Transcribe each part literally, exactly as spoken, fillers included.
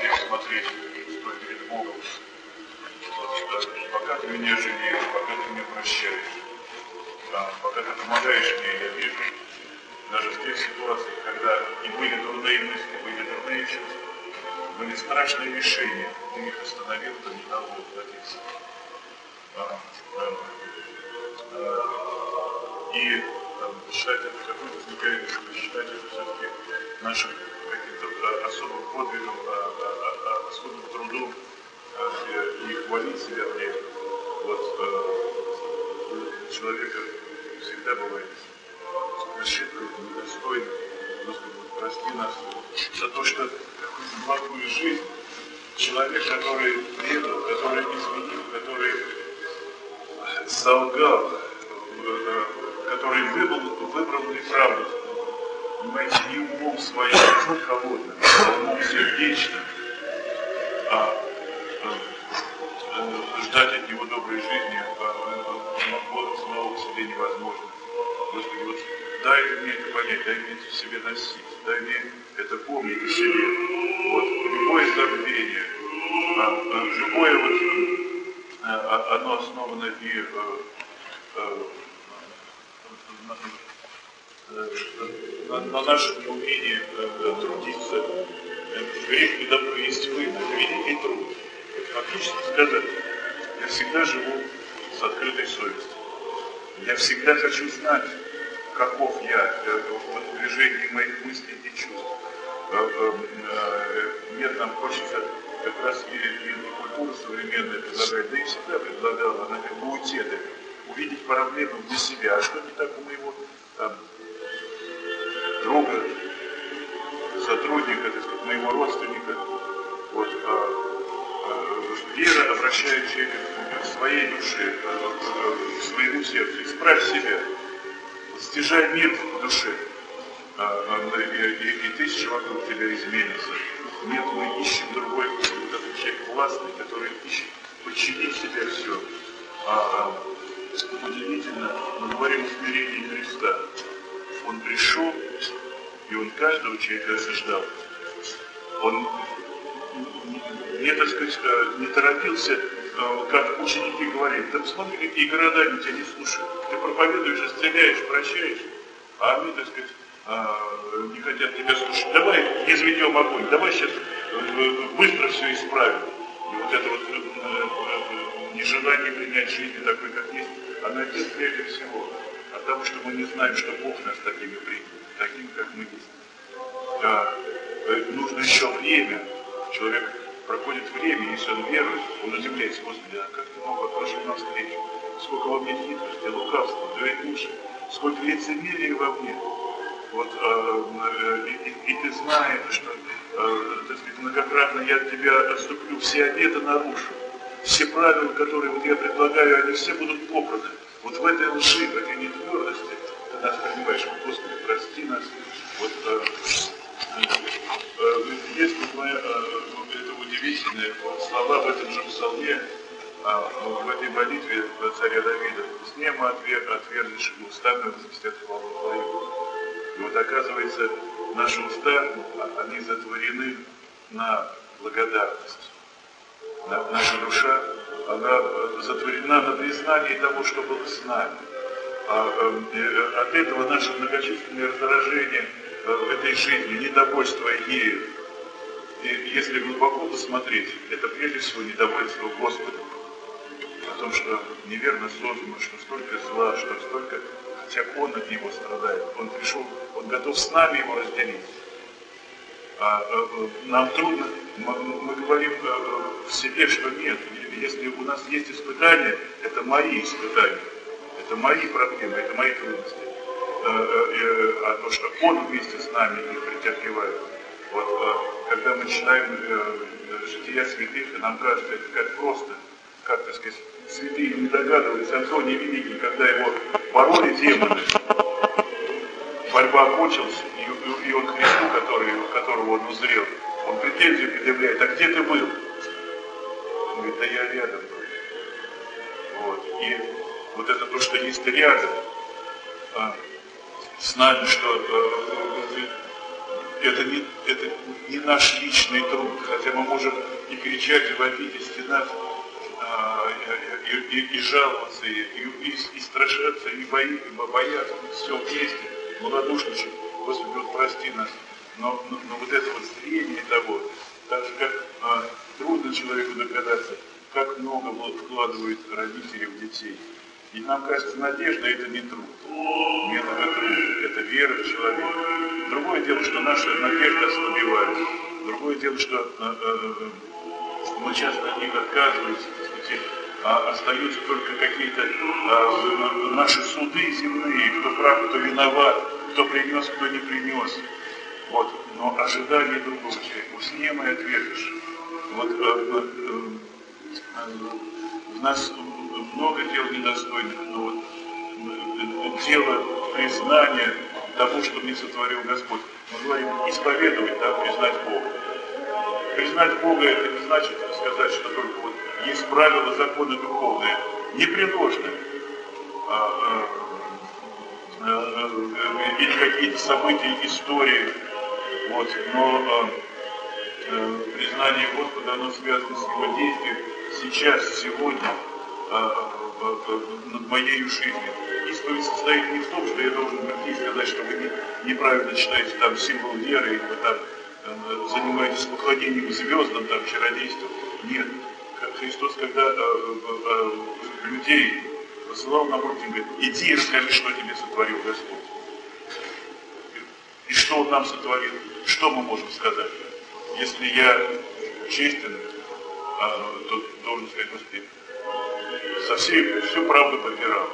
человек смотреть, стоит перед Богом. Вот, пока ты меня жалеешь, пока ты меня прощаешь, да, пока ты помогаешь мне, я вижу, даже в тех ситуациях, когда и были дурные мысли, были дурные чувства, были страшные решения, ты их остановил, ты не дал воплотиться. А, а, а, и а, считать это какой-то возникает, считать это все-таки нашим каким-то особым подвигом, а, а, а, особым трудом, а, и хвалить себя мне. Вот а, у человека всегда бывает ошибка, недостойна. Господи, прости нас за то, что какую-то благую жизнь человек, который предал, который изменил, который солгал, который выбрал, выбрал неправду, понимаете, не умом своим холодным, а умом сердечным, а, а, а ждать от него доброй жизни а, самого себе невозможно. Господи, вот дай мне это понять, дай мне это в себе носить, дай мне это помнить о себе. Вот, любое забвение, а, а, любое вот, а, оно основано и а, а, на, на нашем неумении а, трудиться. Грех и добро есть вы, это великий труд. Фактически сказать, я всегда живу с открытой совестью. Я всегда хочу знать, каков я в движении моих мыслей и чувств. Мне там хочется как раз и, и культура современная предлагает, да и всегда предлагала, она как бы уйти от этого, увидеть проблему для себя. А что не так у моего там, друга, сотрудника, так сказать, моего родственника. Вот, а, а, вера обращает человека к своей душе, к своему сердцу. Исправь себя, стяжай мир в душе, а, а, и, и, и тысячи вокруг тебя изменится. Нет, мы ищем другой, вот этот человек властный, который ищет подчинить себе все. А, а, удивительно, мы говорим о смирении Христа. Он пришел, и он каждого человека осуждал. Он не, так сказать, не торопился, как ученики говорили, да посмотри, какие города они тебя не слушают. Ты проповедуешь, стреляешь, прощаешь, а они, так сказать, не хотят тебя слушать. Давай изведем огонь, давай сейчас быстро все исправим. И вот это вот нежелание принять жизнь такой, как есть, она идет прежде всего от того, что мы не знаем, что Бог нас такими принял, такими, как мы есть. Да, нужно еще время. Человек проходит время, если он верует, он удивляется, Господи, а как ты мог пошел навстречу? Сколько во мне хитрости, лукавства, двоедушия, сколько лицемерия во мне. Вот, э, и, и, и ты знаешь, что, э, так сказать, многократно я от тебя отступлю, все обеты нарушу, все правила, которые вот я предлагаю, они все будут попраны. Вот в этой лжи, в этой нетвердости ты нас принимаешь, Господи, прости нас. Вот, э, э, есть э, это удивительные слова в этом же псалме, э, в этой молитве царя Давида. «С неба отверзишь устами возвестят хвалу Твою». И вот оказывается, наши уста, они затворены на благодарность. Наша душа, она затворена на признании того, что было с нами. А, э, от этого наше многочисленное раздражение э, этой жизни, недовольство ею. И если глубоко посмотреть, это прежде всего недовольство Господом. О том, что неверно создано, что столько зла, что столько, хотя Он от него страдает. Он пришел, Он готов с нами его разделить. А, а, нам трудно, мы, мы говорим а, в себе, что нет. Если у нас есть испытания, это мои испытания, это мои проблемы, это мои трудности. А, а, а то, что Он вместе с нами их претерпевает. Вот, а, когда мы читаем а, жития святых, нам кажется, это как просто, как, так сказать, святые не догадываются. Антоний Великий, когда его бороли демоны, борьба окончилась, и, и он Христу, который, которого он узрел, он претензию предъявляет: а где ты был? Он говорит: да я рядом был. Вот. И вот это то, что есть рядом а, с нами, что а, это не, это не наш личный труд, хотя мы можем и кричать, и вопить, и стенать, а, и, и, и жаловаться, и, и, и страшаться, и, бои, и бояться, все вместе, малодушничать. Господи, вот прости нас. Но, но, но вот это вот зрение того, так же как а, трудно человеку догадаться, как много вот вкладывают родители в детей. И нам кажется, надежда — это не труд. Нет, это труд, это вера в человека. Другое дело, что наша надежда ослабевает. Другое дело, что э, э, мы часто от них отказываемся, а остаются только какие-то э, наши суды земные, кто прав, кто виноват, кто принес, кто не принес. Вот. Но ожидание другого человека, усне мой ответишь. Вот, э, э, э, в нас много дел недостойных, но вот дело признания того, что мне сотворил Господь. Мы говорим исповедовать, да, признать Бога. Признать Бога — это не значит сказать, что только вот есть правила, законы духовные, непреложные, а, а, а, или какие-то события, истории. Вот, но а, а, признание Господа, оно связано с Его действием сейчас, сегодня, над моей жизнью. Исповедь состоит не в том, что я должен прийти и сказать, что вы не, неправильно читаете там символ веры, или вы там э, занимаетесь поклонением звездам, там, чародейством. Нет. Христос, когда э, э, э, людей посылал на путь, говорит: иди и расскажи, что тебе сотворил Господь. И что Он нам сотворил. Что мы можем сказать? Если я честен, э, то должен сказать: Господи, со всей, всю правду попирал.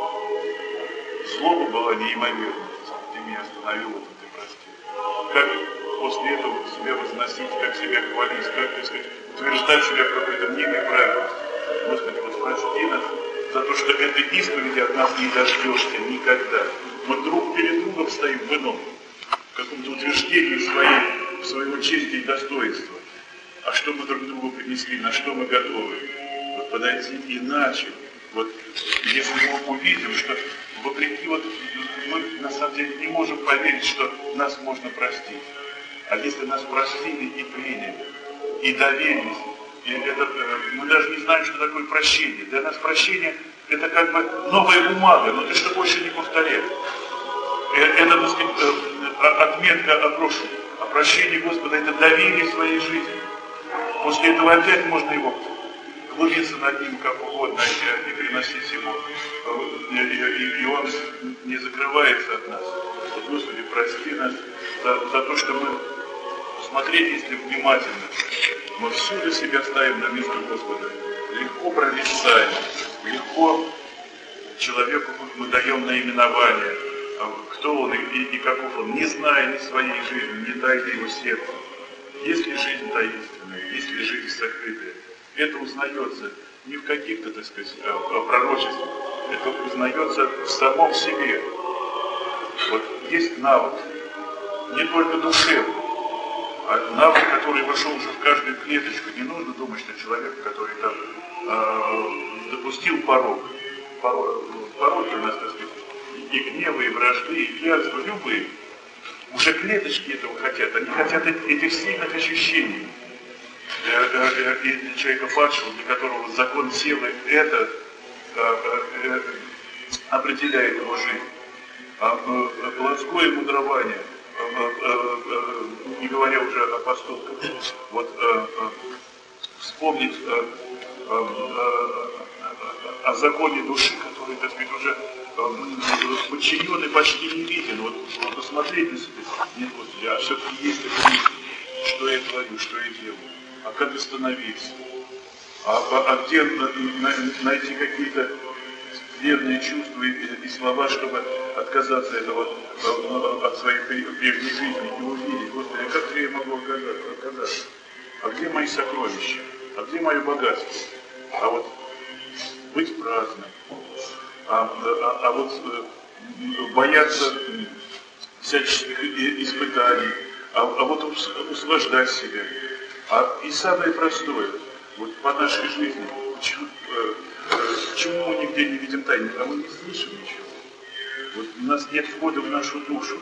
Злоба была неимоверна. Ты меня остановил, это ты прости. Как после этого себя возносить, как себя хвалить, как, так сказать, утверждать себя в какой-то мнимой правильности. Господи, вот прости нас за то, что этой исповеди от нас не дождешься никогда. Мы друг перед другом стоим в ином, в каком-то утверждении своей, своего чести и достоинства. А что мы друг другу принесли, на что мы готовы? Вот подойти иначе. Вот если мы увидим, что вопреки, вот мы на самом деле не можем поверить, что нас можно простить. А если нас простили и приняли, и доверились, и это, мы даже не знаем, что такое прощение. Для нас прощение — это как бы новая бумага, но ты что больше не повторяешь. Это, так сказать, отметка о прошлом. А прощение Господа — это доверие своей жизни. После этого опять можно его глумиться над ним как угодно и приносить ему. И, и, и он не закрывается от нас. Вот, Господи, прости нас за, за то, что мы, смотреть, если внимательно, мы всюду себя ставим на место Господа. Легко прорицаем, легко человеку мы даем наименование, кто он и, и, и каков он, не зная ни своей жизни, ни тайны его сердца. Есть ли жизнь таинственная, есть ли жизнь сокрытая? Это узнается не в каких-то, так сказать, пророчествах, это узнается в самом себе. Вот есть навык, не только душевный, а навык, который вошел уже в каждую клеточку. Не нужно думать, что человек, который там э, допустил порог, порог, пороки у нас, так сказать, и гневы, и вражды, и клятвы, любые, уже клеточки этого хотят, они хотят этих сильных ощущений. И человека падшего, для которого закон силы это определяет его жизнь. А плотское мудрование, не говоря уже о поступках, вот вспомнить о законе души, который, так сказать, уже подчиненный почти не виден. Вот, вот посмотреть на себя, нет, Господи, а все-таки есть это мысль, что я творю, что я делаю. А как остановиться? А, а, а где на, на, найти какие-то верные чувства и, и слова, чтобы отказаться этого, от своей прежней жизни и увидеть, Господи, а как же я могу отказаться? А где мои сокровища? А где мое богатство? А вот быть праздным, а, а, а вот бояться всяческих испытаний, а, а вот услаждать себя. А и самое простое, вот по нашей жизни, почему, э, почему мы нигде не видим тайны, а мы не слышим ничего. Вот у нас нет входа в нашу душу,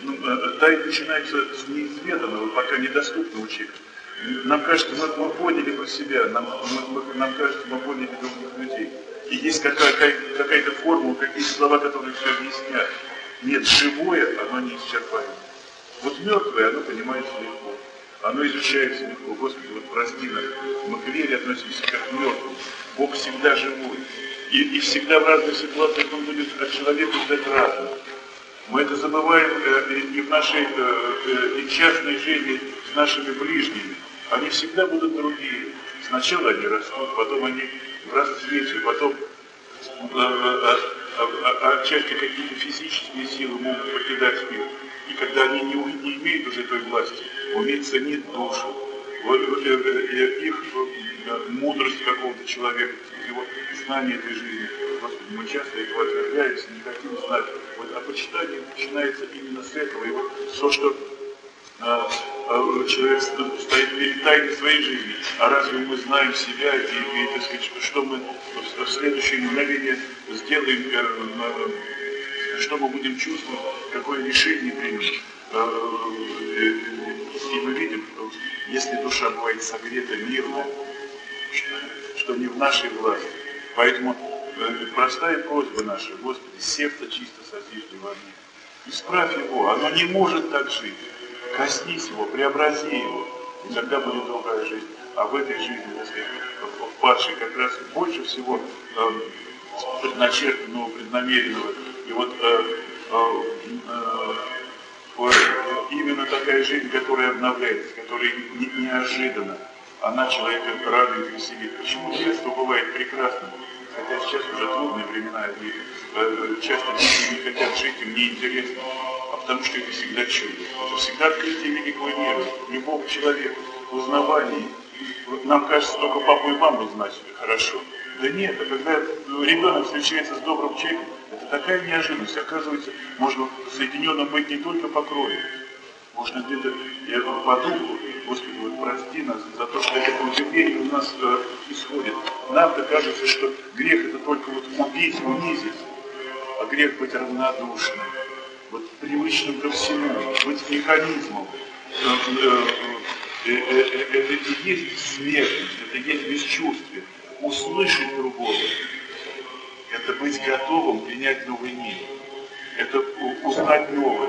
ну, тайна начинается с неизведанного, пока недоступного человека. Нам кажется, мы, мы поняли про себя, нам, мы, нам кажется, мы поняли других людей. И есть какая- какая-то формула, какие-то слова, которые все объясняют. Нет, живое, оно не исчерпаемо. Вот мертвое, оно понимается легко. Оно изучается легко. Господи, вот прости нас. Мы к вере относимся как к мертвому. Бог всегда живой. И, и всегда в разных ситуациях Он будет от человека ждать разного. Мы это забываем э, и в нашей э, и частной жизни с нашими ближними. Они всегда будут другие. Сначала они растут, потом они в расцвете, потом э, э, э, отчасти какие-то физические силы могут покидать их. И когда они не, не имеют уже той власти, уметь ценить душу, их мудрость какого-то человека, его знание этой жизни. Господи, мы часто этого отвергаемся, не хотим знать. Вот, а почитание начинается именно с этого. И вот все, что а, а, человек стоит перед тайной своей жизни, а разве мы знаем себя и, и так сказать, что мы в следующее мгновение сделаем, что мы будем чувствовать, какое решение примем. И мы видим, если душа бывает согрета, мирная, что не в нашей власти. Поэтому простая просьба наша: Господи, сердце чисто созижди во мне. Исправь его, оно не может так жить. Коснись его, преобрази его, и тогда будет другая жизнь. А в этой жизни, так сказать, в падшей как раз больше всего э, предначертанного, преднамеренного. И вот э, э, э, именно такая жизнь, которая обновляется, которая не, неожиданно, она человека радует и веселит. Почему детство бывает прекрасным? Хотя сейчас уже трудные времена, и э, часто дети не хотят жить, им неинтересно, а потому что это всегда чудо. Это всегда открытие великого мира, любовь к человеку, узнавание. Нам кажется, только папу и маму знать хорошо. Да нет, а когда ребенок встречается с добрым человеком, это такая неожиданность. Оказывается, можно соединенным быть не только по крови, можно где-то по духу. Господи, вот прости нас за то, что это удивление у нас э, исходит. Нам-то кажется, что грех это только вот убить, унизить, а грех быть равнодушным, вот привычным ко всему, быть механизмом. Это и есть смертность, это и есть бесчувствие. Услышать другого, это быть готовым принять новый мир, это узнать новое.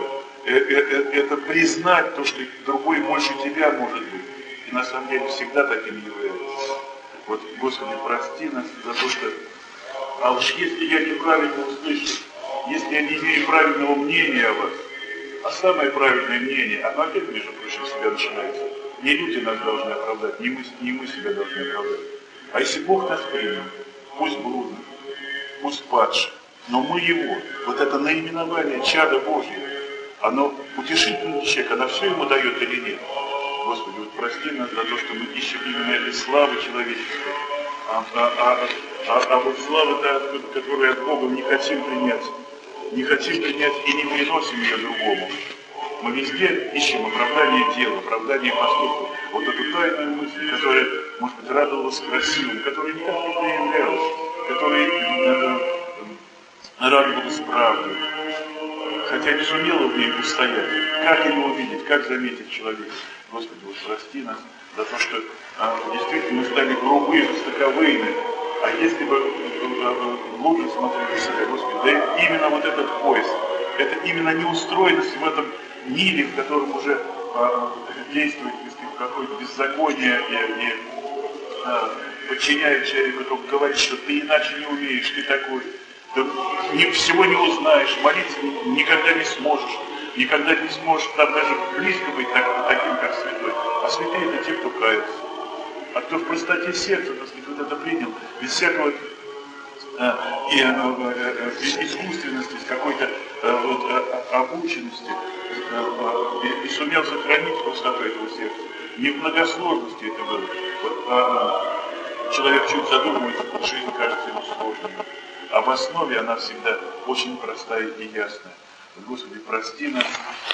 Это признать то, что другой больше тебя может быть. И на самом деле всегда таким является. Вот, Господи, прости нас за то, что... А уж если я неправильно услышу, если я не имею правильного мнения о вас, а самое правильное мнение, оно опять, между прочим, себя начинается. Не люди нас должны оправдать, не мы, не мы себя должны оправдать. А если Бог нас принял, пусть блудный, пусть падший, но мы Его, вот это наименование чада Божье, оно утешительно для человека, она все ему дает или нет. Господи, вот прости нас за то, что мы ищем именно этой славы человеческой, а, а, а, а, а вот славы, да, которую от Бога не хотим принять, не хотим принять и не приносим ее другому. Мы везде ищем оправдание дела, оправдание поступков. Вот эту тайную мысль, которая, может быть, радовалась красивым, которая никак не проявлялась, которая э, э, радовалась правдой. Хотя не сумела в ней устоять. Как ее увидеть, как заметить человека? Господи, вот прости нас за то, что а, действительно мы стали грубые, жестоковыйны. А если бы а, глубже смотрели себя, Господи, да именно вот этот поиск, это именно неустроенность в этом мире, в котором уже а, действует, сказать, какое-то беззаконие и, и а, подчиняет человеку, только говорит, что ты иначе не умеешь, ты такой. Ты ни, всего не узнаешь, молиться никогда не сможешь, никогда не сможешь там даже близко быть так, таким, как святой. А святые это те, кто кается. А кто в простоте сердца, так сказать, вот это принял, без всякого э, и, э, э, э, искусственности, какой-то э, вот, э, обученности, э, э, и, и сумел сохранить простоту этого сердца. Не в многосложности это было. Вот, э, человек чуть задумывается, жизнь кажется ему сложной. А в основе она всегда очень простая и ясная. Господи, прости нас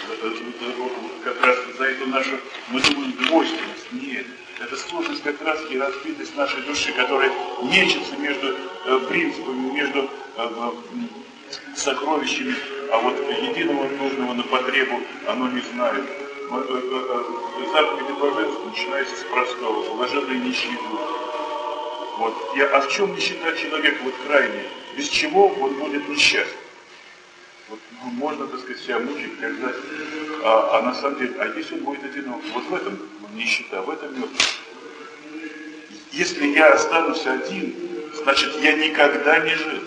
как раз за эту нашу, мы думаем, двойственность. Нет, это сложность как раз и разбитость нашей души, которая мечется между э, принципами, между э, сокровищами, а вот единого нужного на потребу оно не знает. Заповеди блаженства начинается с простого: блаженные нищие духом. Вот. И, а в чем нищета человека вот крайняя? Без чего он будет несчастен? Вот, ну, можно, так сказать, себя мучить, терзать, а, а на самом деле, а если он будет одинок, вот в этом нищета, в этом мертвость. Если я останусь один, значит, я никогда не жил.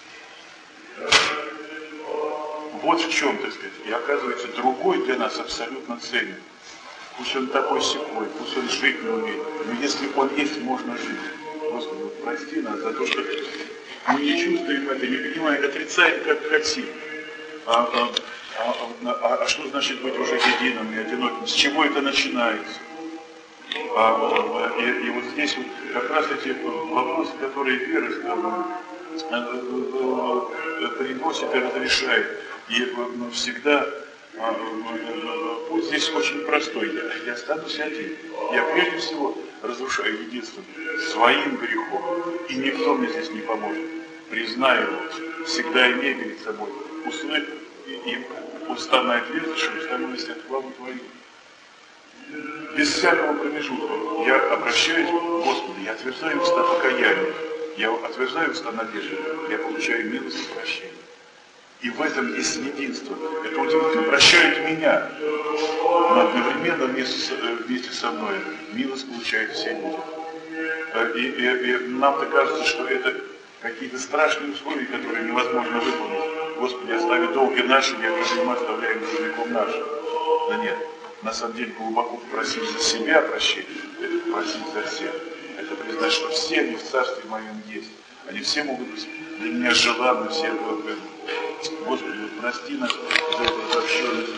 Вот в чем, так сказать, и оказывается, другой для нас абсолютно ценен. Пусть он такой сякой, пусть он жить не умеет, но если он есть, можно жить. Господи, прости нас за то, что мы не чувствуем это, не понимаем, отрицаем, как хотим. А, а, а, а, а что значит быть уже единым и одиноким? С чего это начинается? А, и, и вот здесь вот как раз эти вопросы, которые вера приносит и разрешает. И всегда путь здесь очень простой. Я, я останусь один. Я прежде всего разрушаю единство своим грехом. И никто мне здесь не поможет. Признаю его, всегда имея перед собой. Услышь и уста мои отверзишь, уста мои висят славу Твою. Без всякого промежутка я обращаюсь к Господу, я отверзаю уста покаяния, я отверзаю уста надежды, я получаю милость и прощение. И в этом есть единство. Это удивительно. Прощают меня, но одновременно вместе, вместе со мной милость получают все люди. И, и, и нам-то кажется, что это какие-то страшные условия, которые невозможно выполнить. Господи, остави долги наши, некоторые мы оставляем должником нашим. Да нет, на самом деле глубоко просить за себя прощения, это просить за всех. Это признать, что все они в Царстве Моем есть. Они все могут быть для меня желанны, все. Господи, вот прости нас за эту разобщенность.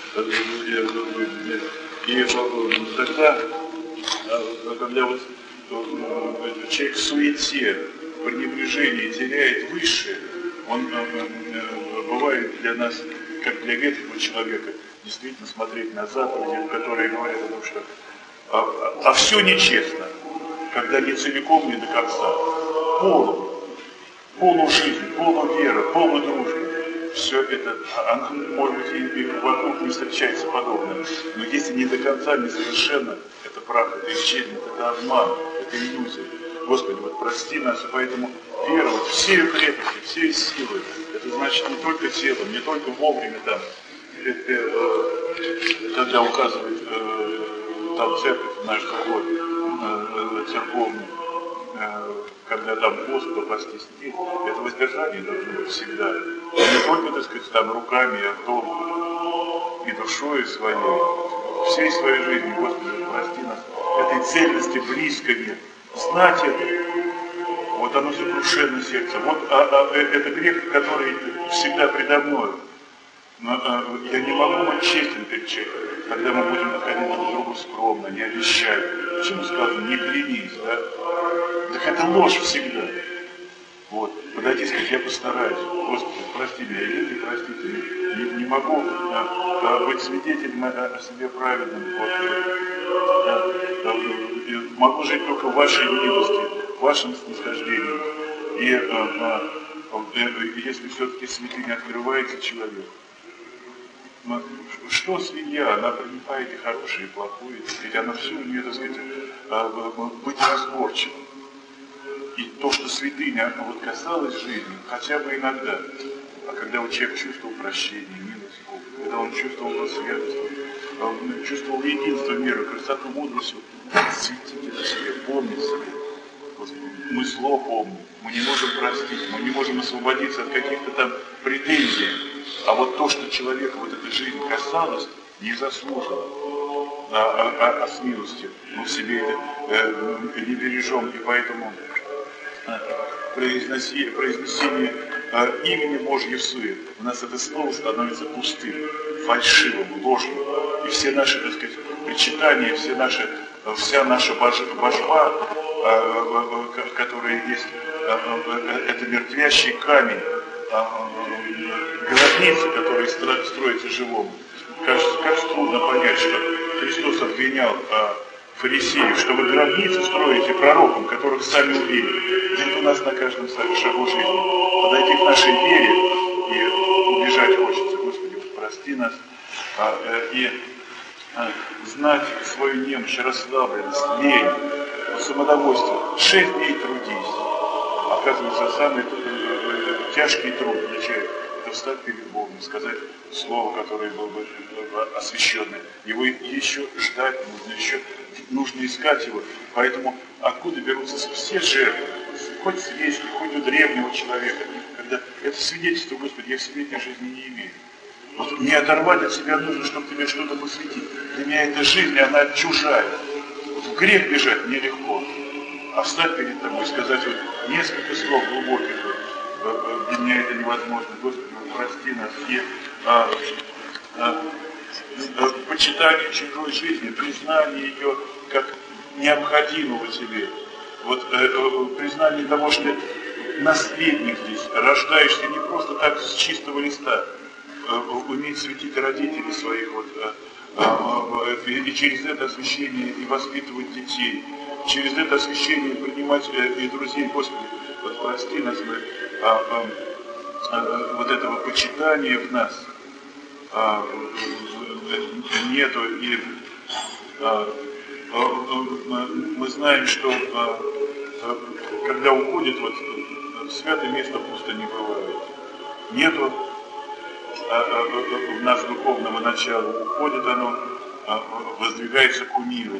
И тогда, когда вот человек в суете, в пренебрежении теряет высшее, он бывает для нас, как для ветхого человека, действительно смотреть на заповеди, которые говорят о том, что а, а, а все нечестно, когда не целиком, не до конца. Полу, полу жизнь, полу вера, полу дружбы. Все это, оно, может быть, и, и вокруг не встречается подобное. Но если не до конца, не совершенно, это прах, это исчезнет, это обман, это иллюзия. Господи, вот прости нас, и поэтому веровать всей крепости, всей силой, это значит не только телом, не только вовремя там, э, э, когда указывает э, там церковь, наш другой, э, церковный, э, когда там пост, то постись нет, это воздержание должно быть всегда. Не только, так сказать, там руками, а то и душой своей, всей своей жизнью, Господи, прости нас, этой цельности близко нет. Знать это, вот оно сокрушенно сердце, вот а, а, это грех, который всегда предо мной. Но а, я не могу быть честен перед человеком, когда мы будем находить друг другу скромно, не обещать. Почему сказано, не клянись, да? Так это ложь всегда. Вот, подойти и сказать, я постараюсь, Господи, прости меня, или ты простите меня, не, не могу а, а, быть свидетелем о, о себе праведным, вот, а, а, могу жить только в вашей милости, в вашем снисхождении. И а, а, если все-таки святыня открывается человеку, что свинья, она принимает и хорошее, и плохое, ведь она все у нее, так сказать, быть разборчивым. И то, что святыня вот касалась жизни, хотя бы иногда, а когда вот человек чувствовал прощение, милость, когда он чувствовал просветство, он чувствовал единство мира, красоту, мудрость, светите это себе, помните себе. Господи, мы зло помним, мы не можем простить, мы не можем освободиться от каких-то там претензий. А вот то, что человека вот эта жизнь касалась, незаслуженно, а, а, а, а с милостью, мы в себе это э, не бережем, и поэтому Произноси, произнесение э, имени Божьей в суе, у нас это слово становится пустым, фальшивым, ложным. И все наши, так сказать, причитания, все наши, вся наша божба, э, э, которая есть, э, э, это мертвящий камень, э, э, гробница, которая строится живому. Кажется, как трудно понять, что Христос обвинял э, фарисеев, что вы гробницы строите пророкам, которых сами убили. Ведь у нас на каждом шагу жизни подойти к нашей вере и и убежать хочется. Господи, вот прости нас. А, и а, знать свою немощь, расслабленность, лень, самодовольствие. Шесть дней трудись. Оказывается, самый тяжкий труд для человека — это встать перед Богом, сказать слово, которое было бы освященное. Его еще ждать нужно, еще нужно искать его. Поэтому откуда берутся все жертвы? Хоть свечки, хоть у древнего человека. Когда это свидетельство, Господи, я в семейной жизни не имею. Вот не оторвать от себя нужно, чтобы тебе что-то посвятить. Для меня эта жизнь, она чужая. Вот в грех бежать нелегко. А встать перед тобой и сказать вот несколько слов глубоких, для меня это невозможно. Господи, прости нас. И а, а, а, почитание чужой жизни, признание ее как необходимого тебе. Вот а, а, признание того, что ты наследник здесь, рождаешься не просто так с чистого листа, а, уметь светить родителей своих, вот, а, а, и, и через это освящение и воспитывать детей. Через это освящение принимать э, и друзей. Господи, вот прости нас, мы, а, а, а, вот этого почитания в нас а, нету. И а, а, мы знаем, что а, а, когда уходит, вот, святое место пусто не бывает. Нету а, а, а, в нас духовного начала. Уходит оно, а, воздвигается кумиры.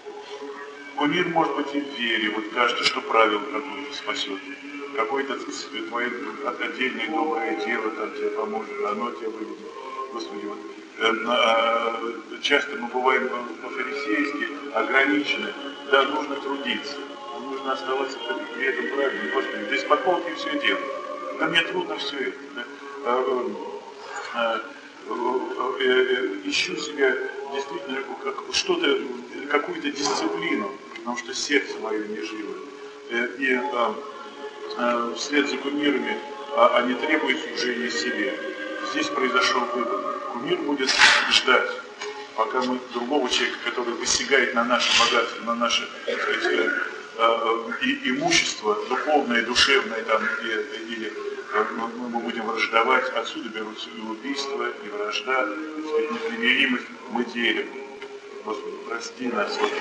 Кумир может быть и в вере, вот кажется, что правило какое-то спасет. Какое-то твое отдельное доброе дело там тебе поможет, оно тебя выведет. Господи, вот э, э, часто мы бываем по-фарисейски ограничены, да, нужно трудиться, нужно оставаться при этом правильным. Господи, да из-под полки все делать. Да мне трудно все это. Да? А, а, а, э, ищу себя действительно как, что-то, какую-то дисциплину, потому что сердце мое не живо. И а, а, вслед за кумирами а, они требуют служения себе. Здесь произошел выбор. Кумир будет ждать, пока мы другого человека, который высягает на наше богатство, на наше, так сказать, а, и, имущество, духовное, душевное, там, и, или мы, мы будем враждовать, отсюда берутся и убийства, и вражда, так сказать, непримиримость мы делим. Господи, прости нас вот,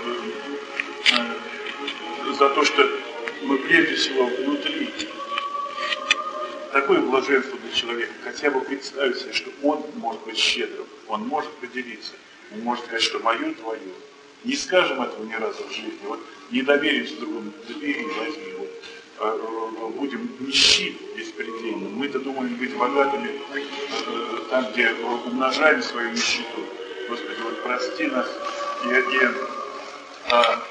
э, э, за то, что мы прежде всего внутри. Такое блаженство для человека, хотя бы представить себе, что он может быть щедрым, он может поделиться, он может сказать, что мое, твое. Не скажем этого ни разу в жизни, вот не доверимся другому, забери, возьми, вот, э, э, будем нищи беспредельно. Мы-то думаем быть богатыми э, там, где умножаем свою нищету. Господи, вот прости нас и, и а,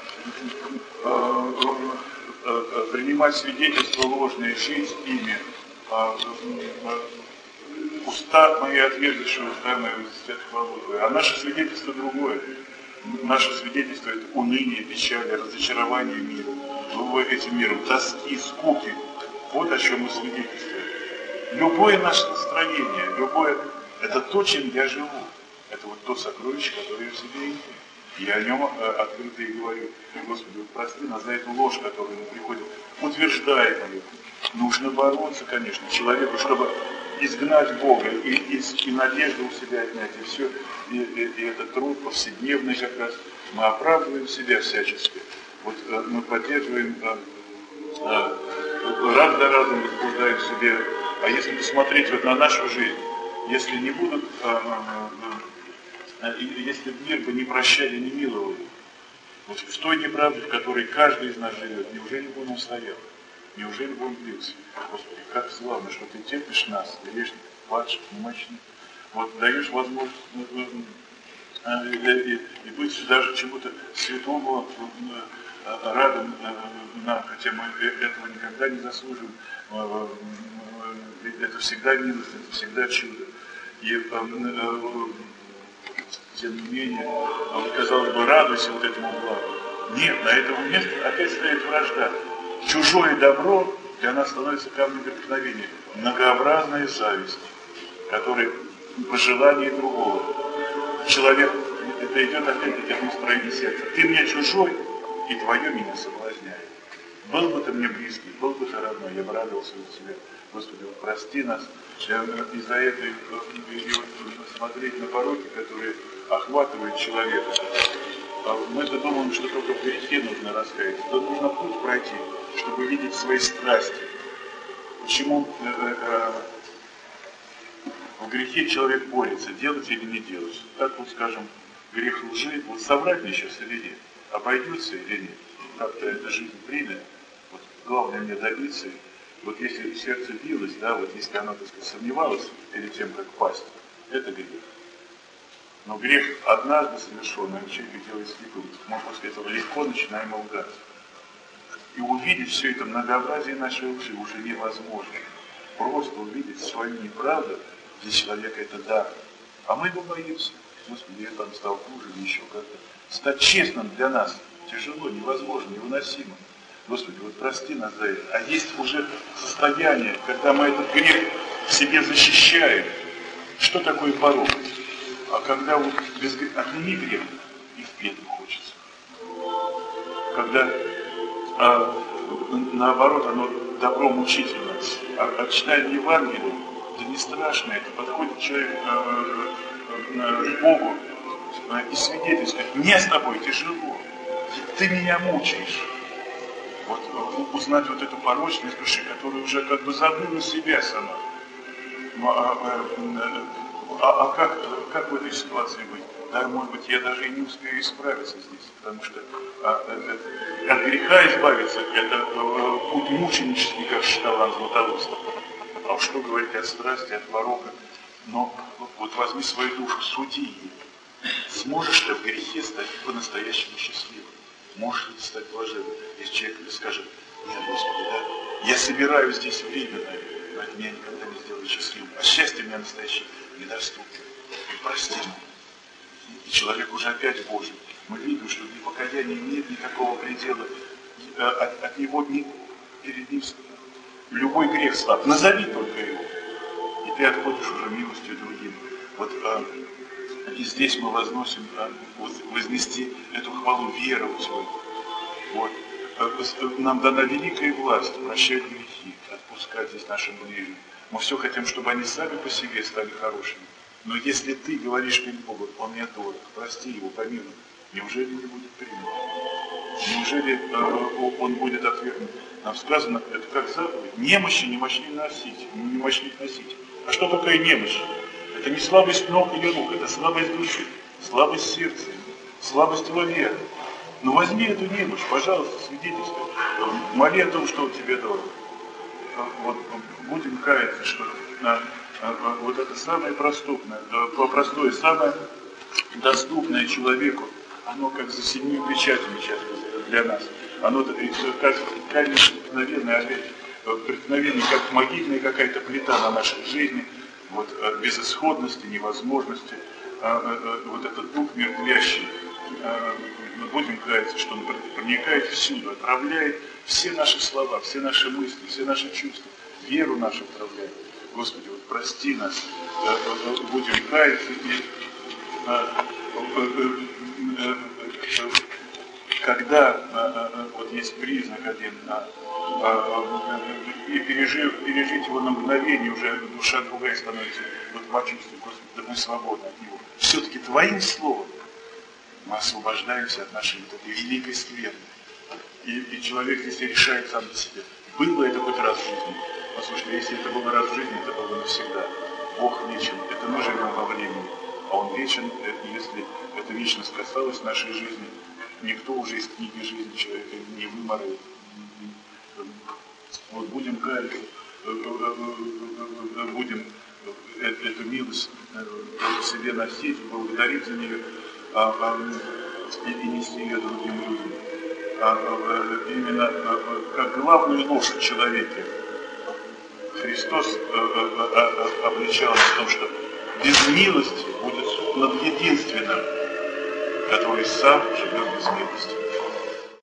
а, а, принимать свидетельства ложные, жить ими. А, а, уста мои отверзшие, уста мои возвестят хвалу Твою. А наше свидетельство другое. Наше свидетельство — это уныние, печаль, разочарование мира, этим миром, тоски, скуки. Вот о чем мы свидетельствуем. Любое наше настроение, любое — это то, чем я живу. Это вот то сокровище, которое я в себе имею. Я о нем э, открыто и говорю. Господи, вот прости нас за эту ложь, которая нам приходит, утверждает ее. Нужно бороться, конечно, человеку, чтобы изгнать Бога и, и, и надежду у себя отнять. И все, и, и, и этот труд повседневный как раз. Мы оправдываем себя всячески. Вот э, мы поддерживаем, э, э, раз за разом возбуждаем в себе. А если посмотреть вот на нашу жизнь, если не будут... Э, э, если бы мир бы не прощали, не миловали, вот в той неправде, в которой каждый из нас живет, неужели бы он устоял? Неужели бы он длился? Господи, как славно, что ты терпишь нас, грешных, падших, немощных. Вот даешь возможность и, и, и быть даже чему-то святому радом нам, хотя мы этого никогда не заслужим. Это всегда милость, это всегда чудо. И тем не менее, казалось бы, радуйся вот этому благу. Нет, на этом месте опять стоит вражда. Чужое добро для нас становится камнем преткновения. Многообразная зависть, которая пожелание другого. Человек, это идет опять-таки от настроения сердца. Ты мне чужой, и твое меня соблазняет. Был бы ты мне близкий, был бы ты родной, я бы радовался за тебя. Господи, вот прости нас из-за этой, и вот смотреть на пороки, которые охватывают человека. Мы-то думаем, что только в грехе нужно раскаяться. Да нужно путь пройти, чтобы видеть свои страсти. Почему в грехе человек борется, делать или не делать? Так вот, скажем, грех лжи, вот соврать мне сейчас или нет? Обойдется или нет? Как-то эта жизнь примет. Вот главное мне добиться. Вот если сердце билось, да, вот если оно, так сказать, сомневалось перед тем, как пасть, это грех. Но грех однажды совершенный человек делает слепым. Мы после этого легко начинаем лгать. И увидеть все это многообразие нашей лжи уже невозможно. Просто увидеть свою неправду для человека это дар. А мы его боимся. Господи, я там стал хуже или еще как-то. Стать честным для нас тяжело, невозможно, невыносимо. Господи, вот прости нас за это. А есть уже состояние, когда мы этот грех в себе защищаем. Что такое порок? А когда вот без греха, отмени грех, и в петлю хочется. Когда а, наоборот, оно добро мучительно. А, а читаем Евангелие, да не страшно это. Подходит человек а, а, к Богу а, и свидетельствует: мне с тобой тяжело, ты меня мучаешь. Вот узнать вот эту порочность души, которая уже как бы забыла себя сама. А, а, а, а как, как в этой ситуации быть? Да, может быть, я даже и не успею исправиться здесь, потому что а, а, от греха избавиться – это а, путь мученический, как считал Иоанн Златоуст. А что говорить от страсти, от порока? Но вот возьми свою душу, суди ее. Сможешь ты в грехе стать по-настоящему счастливым? Можешь ли ты стать блаженным, если человек скажет: нет, Господи, да, я собираю здесь временное, но это меня никогда не сделает счастливым, а счастье меня настоящее недоступно. Прости меня. И человек уже опять Божий. Мы видим, что для покаяния нет никакого предела, от, от него не, перед ним любой грех слаб. Назови только его, и ты отходишь уже милостью другим. Вот а, и здесь мы возносим, а, вот, вознести эту хвалу веры в свою. Вот. Нам дана великая власть прощать грехи, отпускать здесь нашим ближним. Мы все хотим, чтобы они сами по себе стали хорошими. Но если ты говоришь перед Богом: он мне дорог, прости его, помилуй, неужели не будет принят? Неужели э, он будет отвергнут? Нам сказано, это как заповедь: немощи не мощнее носить, не мощнее носить. А что такое немощь? Это не слабость ног или рук, это слабость души, слабость сердца, слабость во вере. Но возьми эту немощь, пожалуйста, свидетельствуй. Моли о том, что он тебе дорог. Вот, будем каяться, что а, а, вот это самое проступное, простое, самое доступное человеку, оно как за семью печатями сейчас для нас. Оно как камень преткновенный, опять преткновение, как могильная какая-то плита на нашей жизни, вот, безысходности, невозможности, а, а, вот этот дух мертвящий. А, мы будем каяться, что он проникает всюду, отравляет все наши слова, все наши мысли, все наши чувства, веру нашу отравляет. Господи, вот прости нас, будем каяться, и когда вот есть признак один, и пережив, пережить его на мгновение, уже душа другая становится, вот почувствуй: Господи, да мы свободны от него. Все-таки Твоим словом мы освобождаемся от нашей вот этой великой скверны. И, и человек, если решает сам для себя, было это хоть раз в жизни. Послушайте, если это было раз в жизни, это было навсегда. Бог вечен, это мы живем во времени, а Он вечен, если эта вечность касалась нашей жизни, никто уже из книги жизни человека не выморает. Вот будем каяться, будем эту милость в себе носить, благодарить за нее, а, а, и нести ее другим людям. А, а, именно а, как главную ложь в человеке Христос а, а, а, обличал в том, что без милости будет суд над единственным, который сам живет без милости.